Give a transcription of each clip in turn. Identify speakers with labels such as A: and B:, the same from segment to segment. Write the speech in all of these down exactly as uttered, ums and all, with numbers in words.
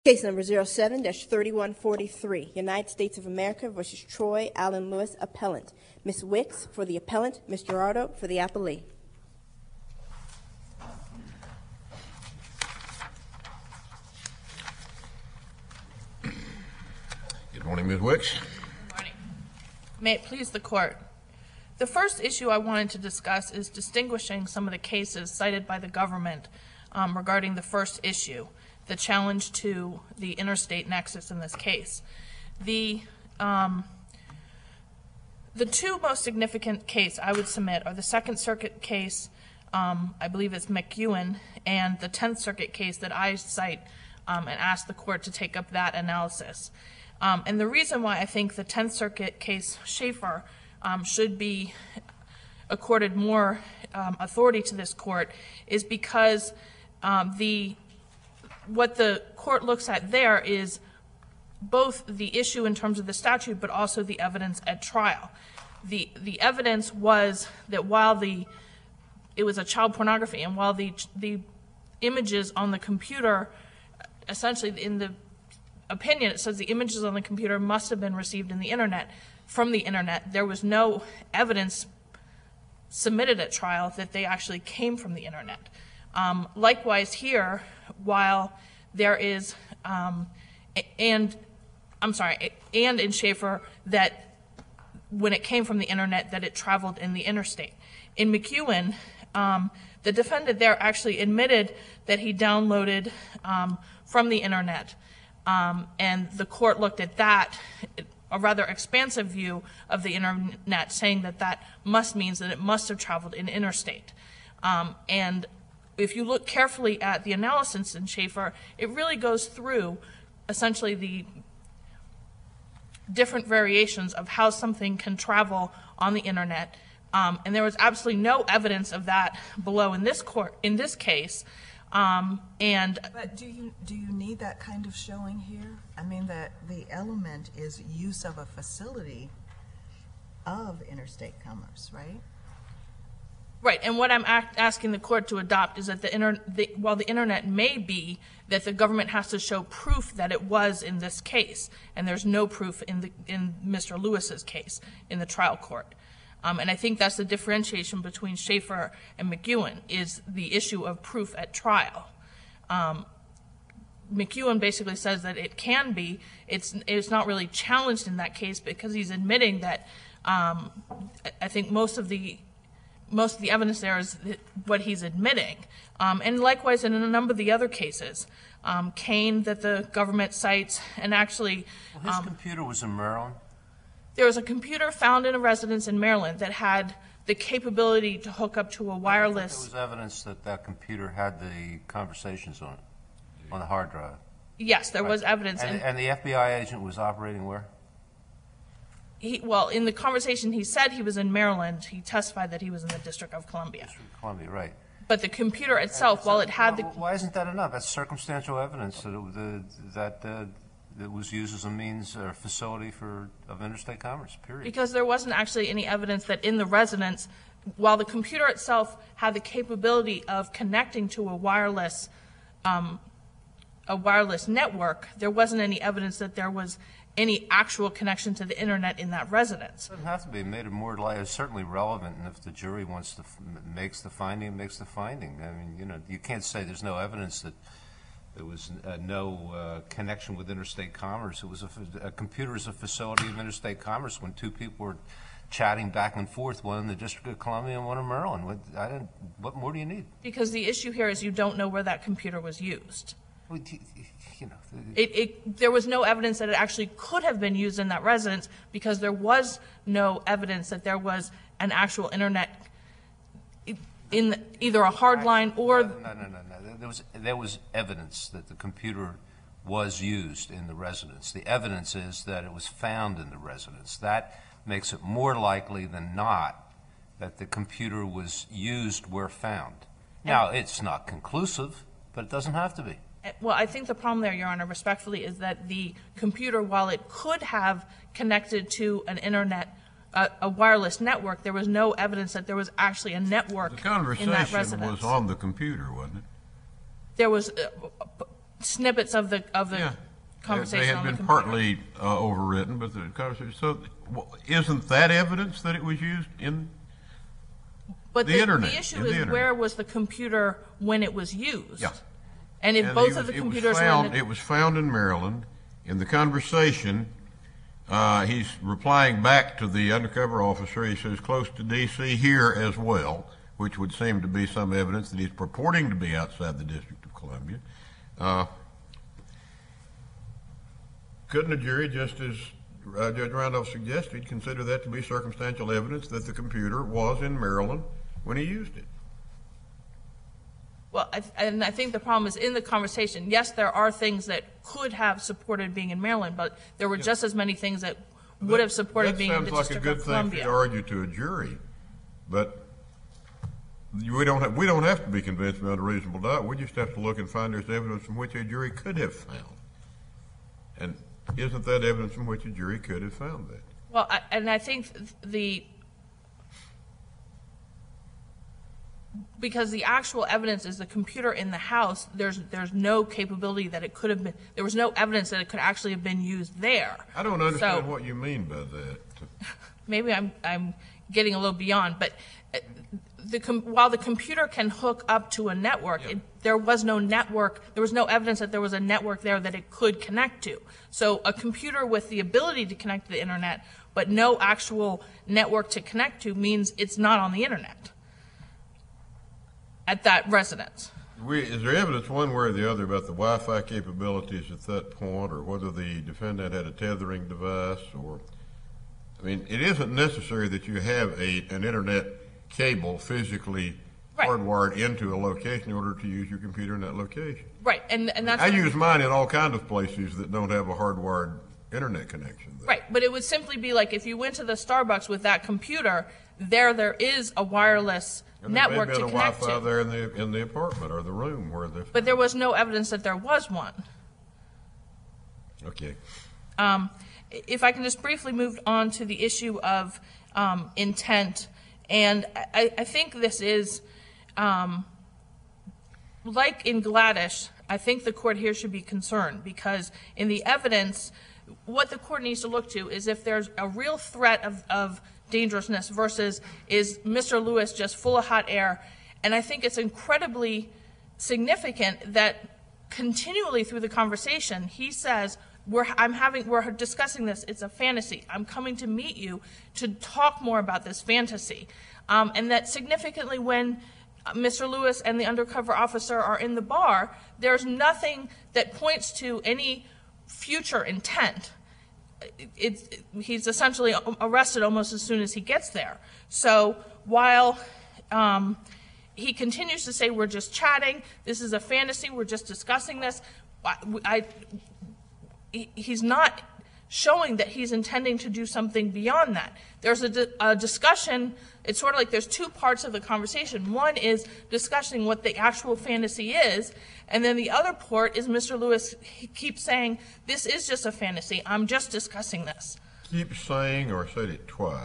A: Case number zero seven dash thirty-one forty-three, United States of America versus Troy Allen Lewis, appellant. Miz Wicks for the appellant, Miz Gerardo for the appellee.
B: Good morning, Miz Wicks.
C: Good morning. May it please the court. The first issue I wanted to discuss is distinguishing some of the cases cited by the government um, regarding the first issue, the challenge to the interstate nexus in this case. The, um, the two most significant cases I would submit are the Second Circuit case, um, I believe it's McEwen, and the Tenth Circuit case that I cite um, and ask the court to take up that analysis. Um, and the reason why I think the Tenth Circuit case, Schaefer, um, should be accorded more um, authority to this court is because um, the what the court looks at there is both the issue in terms of the statute, but also the evidence at trial. The the evidence was that while the it was a child pornography, and while the the images on the computer, essentially in the opinion, it says the images on the computer must have been received in the internet from the internet. There was no evidence submitted at trial that they actually came from the internet. Um, likewise here, while there is, um, and I'm sorry, and in Schaefer that when it came from the internet that it traveled in the interstate. In McEwen, um, the defendant there actually admitted that he downloaded um, from the internet, um, and the court looked at that, a rather expansive view of the internet, saying that that must means that it must have traveled in interstate. Um, and if you look carefully at the analysis in Schaefer, it really goes through essentially the different variations of how something can travel on the internet. Um, and there was absolutely no evidence of that below in this court, in this case. Um, and
D: but do you do you need that kind of showing here? I mean, that the element is use of a facility of interstate commerce, right?
C: Right, and what I'm act asking the court to adopt is that the, inter the while the internet may be, that the government has to show proof that it was in this case, and there's no proof in the in Mister Lewis's case in the trial court. Um, and I think that's the differentiation between Schaefer and McEwen, is the issue of proof at trial. Um, McEwen basically says that it can be. It's it's not really challenged in that case because he's admitting that um, I think most of the most of the evidence there is what he's admitting. Um, and likewise in a number of the other cases, um, Kane that the government cites, and actually
E: well, his
C: um,
E: computer was in Maryland.
C: There was a computer found in a residence in Maryland that had the capability to hook up to a wireless.
E: There was evidence that that computer had the conversations on it, on the hard drive.
C: Yes, there
E: right.
C: was evidence.
E: And, and the F B I agent was operating where?
C: He, well, in the conversation he said he was in Maryland. He testified that he was in the District of Columbia.
E: District of Columbia, right.
C: But the computer itself, while it had the...
E: Why isn't that enough? That's circumstantial evidence that it, the, that uh, that was used as a means or facility for of interstate commerce, period.
C: Because there wasn't actually any evidence that in the residence, while the computer itself had the capability of connecting to a wireless, um, a wireless network, there wasn't any evidence that there was any actual connection to the internet in that residence.
E: It doesn't have to be. It made it more like it's certainly relevant, and if the jury wants to f makes the finding, makes the finding. I mean, you know, you can't say there's no evidence that there was uh, no uh, connection with interstate commerce. It was a, a computer is a facility of interstate commerce when two people were chatting back and forth, one in the District of Columbia and one in Maryland. What, I didn't, what more do you need?
C: Because the issue here is you don't know where that computer was used.
E: Well, you know,
C: it, it, there was no evidence that it actually could have been used in that residence because there was no evidence that there was an actual internet in either a hard line or...
E: No, no, no, no. There was, there was evidence that the computer was used in the residence. The evidence is that it was found in the residence. That makes it more likely than not that the computer was used where found. Now, it's not conclusive, but it doesn't have to be.
C: Well, I think the problem there, Your Honor, respectfully, is that the computer, while it could have connected to an internet, uh, a wireless network, there was no evidence that there was actually a network in that residence.
B: The conversation was on the computer, wasn't it?
C: There was, uh, snippets of the of the
B: Yeah.
C: conversation
B: They had
C: on the
B: been
C: computer.
B: partly uh, overwritten, but the conversation, so well, isn't that evidence that it was used in,
C: But
B: the
C: the,
B: internet,
C: the issue
B: in the
C: is
B: internet.
C: where was the computer when it was used?
B: Yeah.
C: And if
B: and
C: both
B: he
C: of
B: was-
C: the
B: it was
C: computers were
B: found-
C: in the,
B: It was found in Maryland. In the conversation, uh, he's replying back to the undercover officer. He says, close to D C here as well, which would seem to be some evidence that he's purporting to be outside the District of Columbia. Uh, couldn't a jury, just as uh, Judge Randolph suggested, consider that to be circumstantial evidence that the computer was in Maryland when he used it?
C: well, I, and I think the problem is in the conversation. Yes, there are things that could have supported being in Maryland, but there were just as many things that would have supported
B: that
C: being in the
B: sounds like a
C: District
B: good
C: of
B: thing for you
C: Columbia.
B: to argue to a jury, but you- we don't have, we don't have to be convinced beyond a reasonable doubt. We just have to look and find there's evidence from which a jury could have found. And isn't that evidence from which a jury could have found that?
C: Well, I, and I think the because the actual evidence is the computer in the house. There's there's no capability that it could have been. There was no evidence that it could actually have been used there.
B: I don't understand
C: So-
B: what you mean by that.
C: Maybe I'm I'm getting a little beyond, but uh, the com- while the computer can hook up to a network, it, there was no network. There was no evidence that there was a network there that it could connect to. So a computer with the ability to connect to the internet, but no actual network to connect to, means it's not on the internet at that residence.
B: We, is there evidence one way or the other about the Wi-Fi capabilities at that point, or whether the defendant had a tethering device, or, I mean, it isn't necessary that you have a, an internet cable physically
C: Right.
B: hardwired into a location in order to use your computer in that location.
C: Right, and and that's
B: I use mine in all kinds of places that don't have a hardwired internet connection there.
C: right. But it would simply be like if you went to the Starbucks with that computer, there there is a wireless
B: And there may
C: network
B: have
C: to
B: been a
C: connect
B: Wi-Fi
C: to.
B: there in the, in the apartment or the room where the.
C: But there was no evidence that there was one.
B: Okay.
C: Um, if I can just briefly move on to the issue of um, intent, and I, I think this is, um, like in Gladish, I think the court here should be concerned, because in the evidence, what the court needs to look to is if there's a real threat of, of dangerousness versus is Mister Lewis just full of hot air. And I think it's incredibly significant that continually through the conversation, he says, we're, I'm having, we're discussing this, it's a fantasy. I'm coming to meet you to talk more about this fantasy. Um, and that significantly when Mister Lewis and the undercover officer are in the bar, there's nothing that points to any future intent. It's, he's essentially arrested almost as soon as he gets there. So while um, he continues to say, we're just chatting, this is a fantasy, we're just discussing this, I, I, he's not showing that he's intending to do something beyond that. There's a, di a discussion, it's sort of like there's two parts of the conversation. One is discussing what the actual fantasy is, and then the other part is Mister Lewis he keeps saying, this is just a fantasy, I'm just discussing this.
B: Keep saying or said it twice.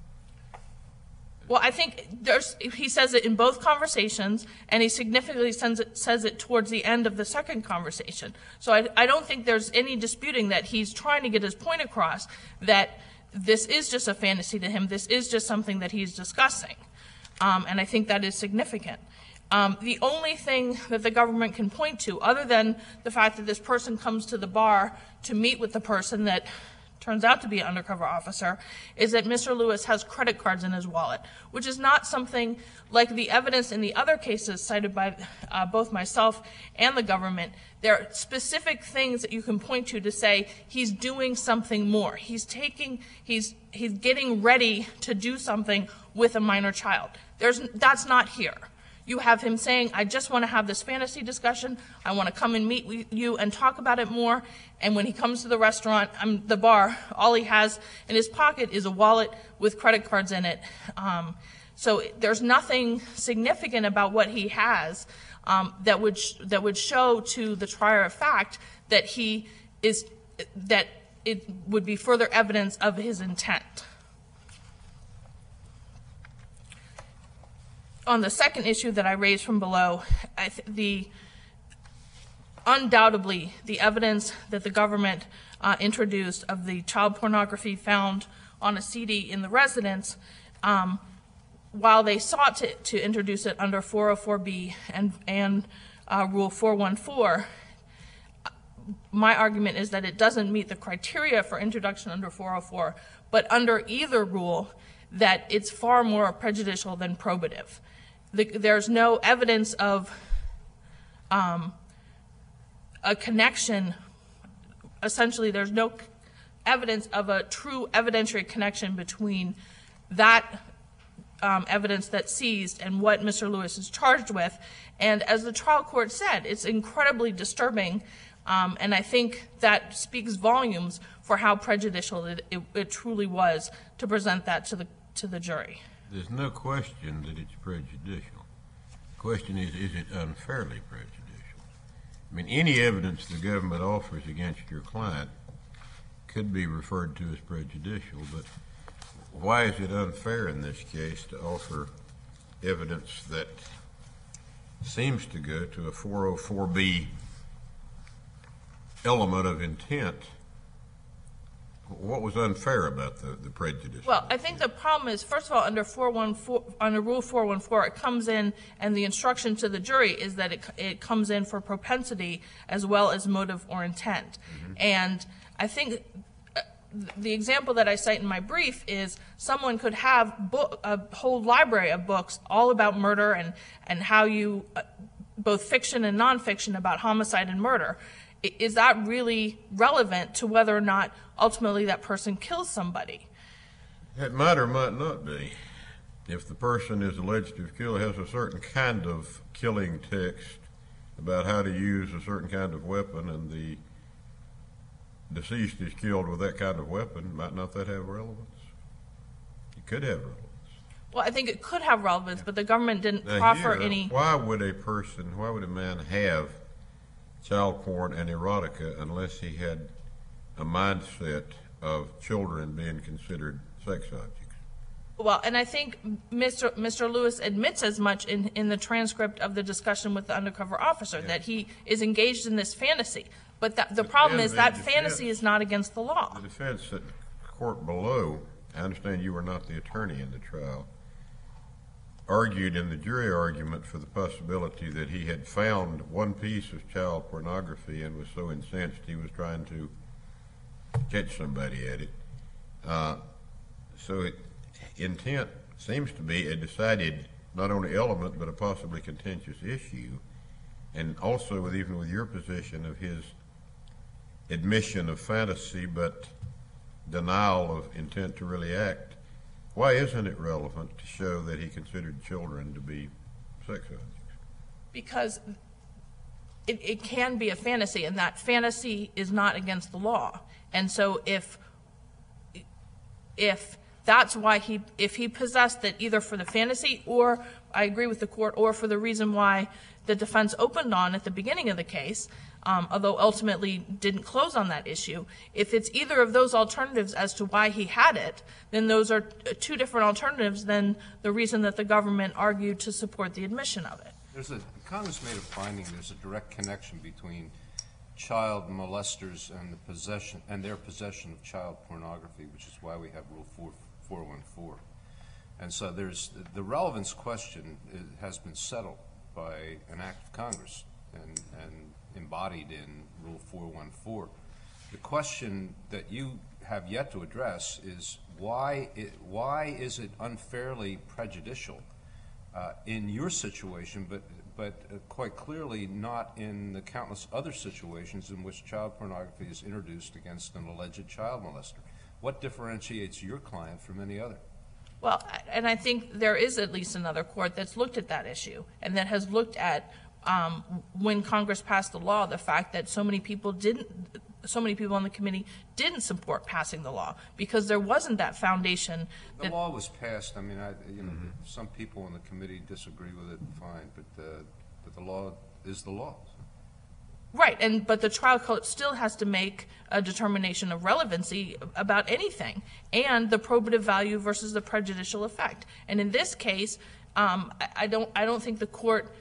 C: Well, I think there's, he says it in both conversations, and he significantly sends it, says it towards the end of the second conversation. So I, I don't think there's any disputing that he's trying to get his point across, that this is just a fantasy to him, this is just something that he's discussing. Um, and I think that is significant. Um, the only thing that the government can point to, other than the fact that this person comes to the bar to meet with the person that turns out to be an undercover officer, is that Mister Lewis has credit cards in his wallet, which is not something like the evidence in the other cases cited by uh, both myself and the government. There are specific things that you can point to to say he's doing something more. He's taking, he's, he's getting ready to do something with a minor child. There's, that's not here. You have him saying, I just want to have this fantasy discussion. I want to come and meet with you and talk about it more. And when he comes to the restaurant, um, the bar, all he has in his pocket is a wallet with credit cards in it. Um, so there's nothing significant about what he has um, that would sh that would show to the trier of fact that he is that it would be further evidence of his intent. On the second issue that I raised from below, I th the undoubtedly, the evidence that the government uh, introduced of the child pornography found on a C D in the residence, um, while they sought to, to introduce it under four oh four B and, and uh, Rule four one four, my argument is that it doesn't meet the criteria for introduction under four oh four, but under either rule, that it's far more prejudicial than probative. The, there's no evidence of um, a connection. Essentially, there's no evidence of a true evidentiary connection between that um, evidence that's seized and what Mister Lewis is charged with. And as the trial court said, it's incredibly disturbing, um, and I think that speaks volumes for how prejudicial it, it, it truly was to present that to the to the jury.
B: There's no question that it's prejudicial. The question is, is it unfairly prejudicial? I mean, any evidence the government offers against your client could be referred to as prejudicial, but why is it unfair in this case to offer evidence that seems to go to a four oh four B element of intent? What was unfair about the, the prejudice?
C: Well, I think the problem is, first of all, under four one four, under Rule four one four, it comes in, and the instruction to the jury is that it, it comes in for propensity as well as motive or intent. Mm-hmm. And I think the example that I cite in my brief is someone could have book, a whole library of books all about murder and, and how you, uh, both fiction and nonfiction, about homicide and murder. Is that really relevant to whether or not ultimately that person kills somebody?
B: It might or might not be. If the person is alleged to have killed, has a certain kind of killing text about how to use a certain kind of weapon, and the deceased is killed with that kind of weapon, might not that have relevance? It could have relevance.
C: Well, I think it could have relevance, but the government didn't
B: now
C: proffer
B: here,
C: any.
B: Why would a person, why would a man have child porn and erotica unless he had a mindset of children being considered sex objects?
C: Well, and I think Mister Mister Lewis admits as much in, in the transcript of the discussion with the undercover officer, yeah, that he is engaged in this fantasy. But that, the, the problem is that defense, fantasy is not against the law.
B: The defense at court below, I understand you were not the attorney in the trial, argued in the jury argument for the possibility that he had found one piece of child pornography and was so incensed he was trying to catch somebody at it. Uh, so it, intent seems to be a decided not only element but a possibly contentious issue, and also with even with your position of his admission of fantasy but denial of intent to really act. Why isn't it relevant to show that he considered children to be sex objects?
C: Because it, it can be a fantasy, and that fantasy is not against the law. And so if if that's why he, if he possessed it either for the fantasy or, I agree with the court, or for the reason why the defense opened on at the beginning of the case, um, although ultimately didn't close on that issue, if it's either of those alternatives as to why he had it, then those are two different alternatives than the reason that the government argued to support the admission of it.
E: There's a, Congress made a finding there's a direct connection between child molesters and the possession and their possession of child pornography, which is why we have Rule four one four. And so there's the relevance question has been settled by an act of Congress and, and embodied in Rule four one four. The question that you have yet to address is why it, why is it unfairly prejudicial uh, in your situation, but but uh, quite clearly not in the countless other situations in which child pornography is introduced against an alleged child molester? What differentiates your client from any other?
C: Well, and I think there is at least another court that's looked at that issue and that has looked at um, when Congress passed the law, the fact that so many people didn't, so many people on the committee didn't support passing the law because there wasn't that foundation.
E: The that law was passed. I mean, I, you know, mm-hmm. some people on the committee disagree with it, fine, but, uh, but the law is the law.
C: Right, and but the trial court still has to make a determination of relevancy about anything and the probative value versus the prejudicial effect. And in this case, um, I, I don't I don't think the court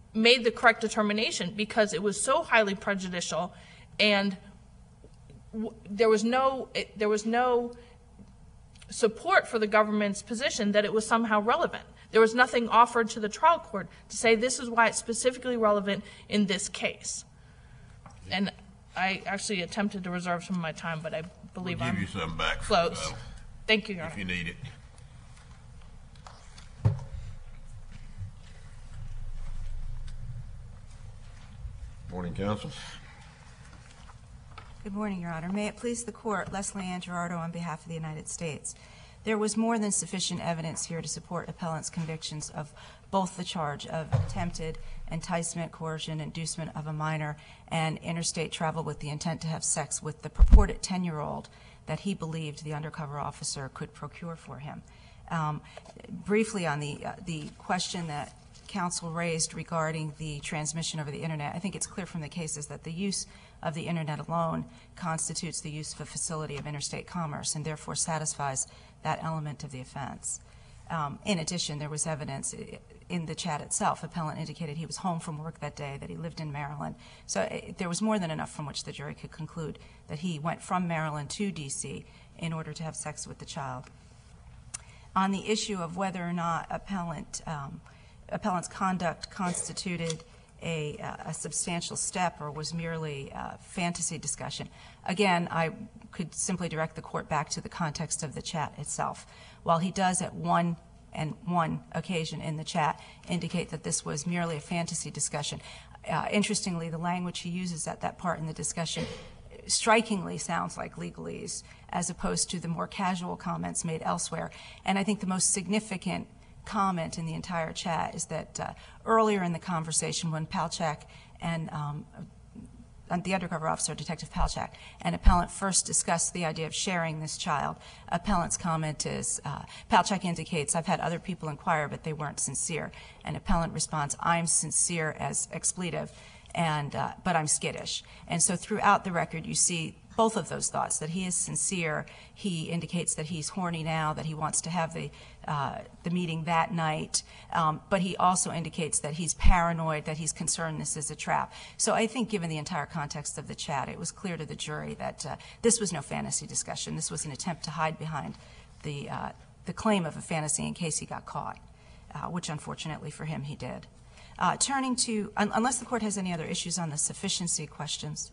C: made the correct determination because it was so highly prejudicial, and w- there was no it, there was no support for the government's position that it was somehow relevant. There was nothing offered to the trial court to say this is why it's specifically relevant in this case. And I actually attempted to reserve some of my time, but I believe
B: We'll give
C: I'm
B: you some back for
C: close.
B: rebuttal,
C: Thank you, Your
B: if
C: Honor.
B: you need it. Morning, counsel.
F: Good morning, Your Honor. May it please the Court, Leslie Ann Gerardo on behalf of the United States. There was more than sufficient evidence here to support appellant's convictions of both the charge of attempted enticement, coercion, inducement of a minor, and interstate travel with the intent to have sex with the purported ten-year-old that he believed the undercover officer could procure for him. Um, briefly on the, uh, the question that counsel raised regarding the transmission over the Internet, I think it's clear from the cases that the use of the Internet alone constitutes the use of a facility of interstate commerce and therefore satisfies that element of the offense. Um, in addition, there was evidence in the chat itself. Appellant indicated he was home from work that day, that he lived in Maryland. So it, there was more than enough from which the jury could conclude that he went from Maryland to D C in order to have sex with the child. On the issue of whether or not appellant, um, appellant's conduct constituted a, a substantial step or was merely a fantasy discussion, again, I could simply direct the court back to the context of the chat itself. While he does at one and one occasion in the chat indicate that this was merely a fantasy discussion, uh, interestingly, the language he uses at that part in the discussion strikingly sounds like legalese as opposed to the more casual comments made elsewhere. And I think the most significant comment in the entire chat is that uh, earlier in the conversation when Palchak and um, the undercover officer, Detective Palchak, and appellant first discussed the idea of sharing this child, appellant's comment is, uh, Palchak indicates, I've had other people inquire, but they weren't sincere. And appellant responds, I'm sincere as expletive, and uh, but I'm skittish. And so throughout the record, you see both of those thoughts, that he is sincere. He indicates that he's horny now, that he wants to have the uh, the meeting that night, um, but he also indicates that he's paranoid, that he's concerned this is a trap. So I think given the entire context of the chat, it was clear to the jury that uh, this was no fantasy discussion. This was an attempt to hide behind the, uh, the claim of a fantasy in case he got caught, uh, which unfortunately for him he did. Uh, turning to, un unless the court has any other issues on the sufficiency questions.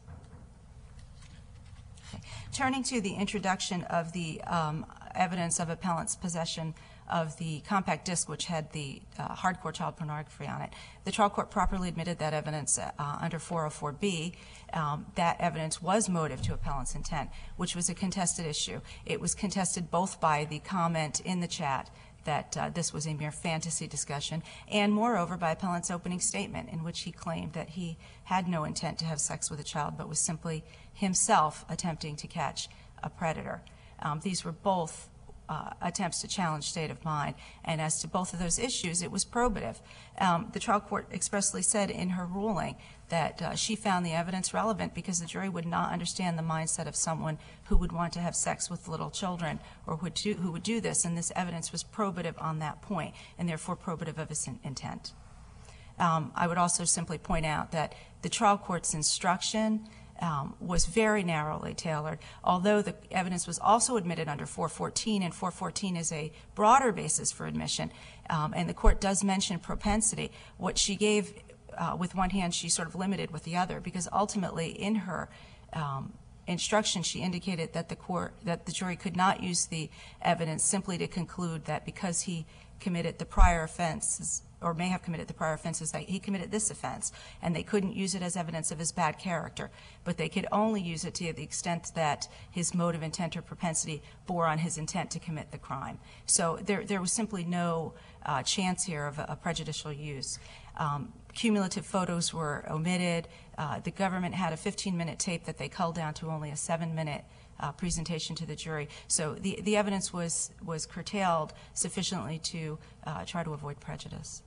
F: Okay. Turning to the introduction of the um, evidence of appellant's possession of the compact disc, which had the uh, hardcore child pornography on it, the trial court properly admitted that evidence uh, under four oh four B. Um, that evidence was motive to appellant's intent, which was a contested issue. It was contested both by the comment in the chat that uh, this was a mere fantasy discussion, and moreover by appellant's opening statement in which he claimed that he had no intent to have sex with a child but was simply himself attempting to catch a predator. Um, these were both uh, attempts to challenge state of mind, and as to both of those issues, it was probative. Um, the trial court expressly said in her ruling that uh, she found the evidence relevant because the jury would not understand the mindset of someone who would want to have sex with little children or would do, who would do this, and this evidence was probative on that point, and therefore probative of his in intent. Um, I would also simply point out that the trial court's instruction um, was very narrowly tailored, although the evidence was also admitted under four fourteen, and four fourteen is a broader basis for admission, um, and the court does mention propensity. What she gave uh, with one hand, she sort of limited with the other, because ultimately in her um, instruction, she indicated that the court, that the jury could not use the evidence simply to conclude that because he committed the prior offenses, or may have committed the prior offenses, that he committed this offense, and they couldn't use it as evidence of his bad character, but they could only use it to the extent that his motive, intent, or propensity bore on his intent to commit the crime. So there, there was simply no uh, chance here of a, a prejudicial use. Um, cumulative photos were omitted. Uh, the government had a fifteen minute tape that they culled down to only a seven minute Uh, presentation to the jury. So the, the evidence was, was curtailed sufficiently to uh, try to avoid prejudice.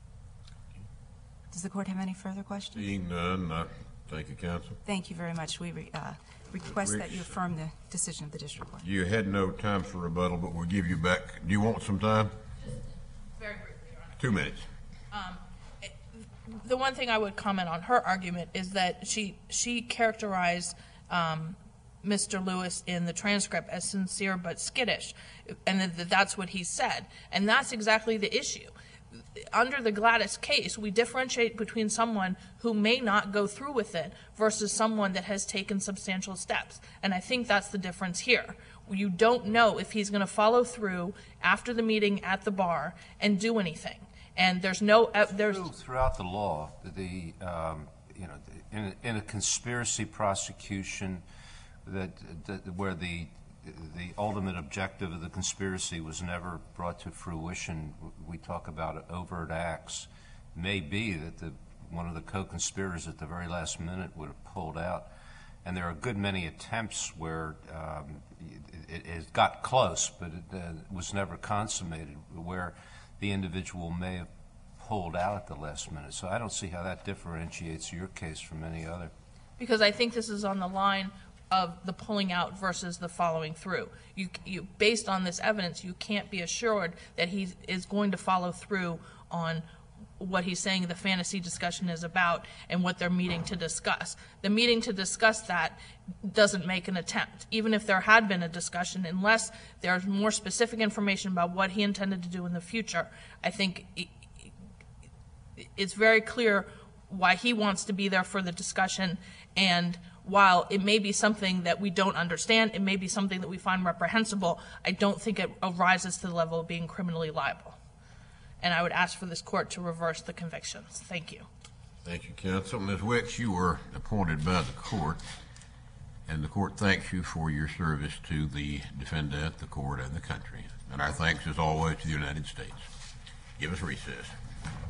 F: Does the court have any further questions?
B: Seeing none, uh, thank you, counsel.
F: Thank you very much. We re, uh, request that you affirm the decision of the district court.
B: You had no time for rebuttal, but we'll give you back. Do you want some time?
C: Very briefly, Your Honor.
B: Two minutes.
C: Um, it, the one thing I would comment on her argument is that she she characterized um, Mister Lewis in the transcript as sincere but skittish, and that that's what he said. And that's exactly the issue. Under the Gladys case, we differentiate between someone who may not go through with it versus someone that has taken substantial steps. And I think that's the difference here. You don't know if he's going to follow through after the meeting at the bar and do anything. And there's no uh, there's
E: Through- Throughout the law, the, um, you know, in a, in a conspiracy prosecution that, that where the the ultimate objective of the conspiracy was never brought to fruition, we talk about overt acts. May be that the one of the co-conspirators at the very last minute would have pulled out. And there are a good many attempts where um, it, it got close, but it uh, was never consummated, where the individual may have pulled out at the last minute. So I don't see how that differentiates your case from any other.
C: because I think this is on the line of the pulling out versus the following through. You, you, based on this evidence, you can't be assured that he is going to follow through on what he's saying the fantasy discussion is about and what they're meeting to discuss. The meeting to discuss that doesn't make an attempt, even if there had been a discussion, unless there's more specific information about what he intended to do in the future. I think it's very clear why he wants to be there for the discussion, and while it may be something that we don't understand, it may be something that we find reprehensible, I don't think it arises to the level of being criminally liable. And I would ask for this court to reverse the convictions. Thank you.
B: Thank you, counsel. Miz Wicks, you were appointed by the court, and the court thanks you for your service to the defendant, the court, and the country. And our thanks, as always, to the United States. Give us recess.